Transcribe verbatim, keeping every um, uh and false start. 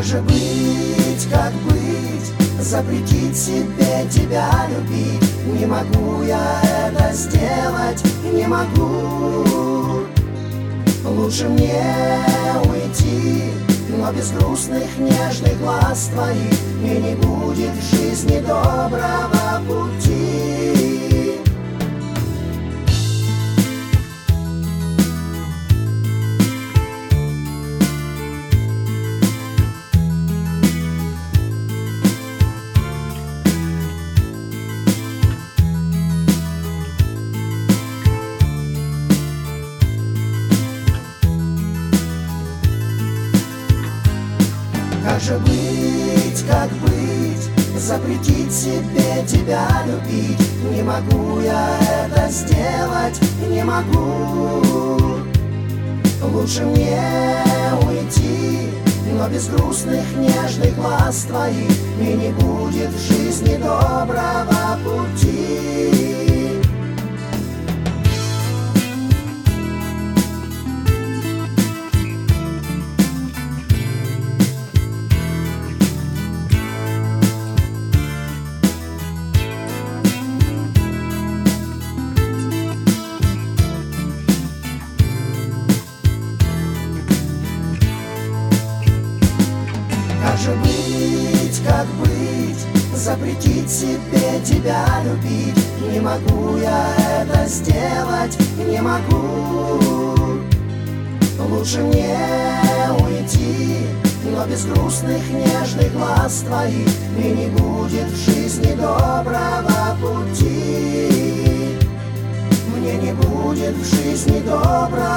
же быть, как быть? Запретить себе тебя любить. Не могу я это сделать, не могу. Лучше мне уйти, но без грустных нежных глаз твоих мне не будет в жизни доброго пути. Как же быть, как быть? Запретить себе тебя любить. Не могу я это сделать, не могу. Лучше мне уйти, но без грустных нежных глаз твоих мне не будет в жизни доброго пути. Как же быть, как быть? Запретить себе тебя любить. Не могу я это сделать, не могу. Лучше мне уйти, но без грустных нежных глаз твоих мне не будет в жизни доброго пути. Мне не будет в жизни доброго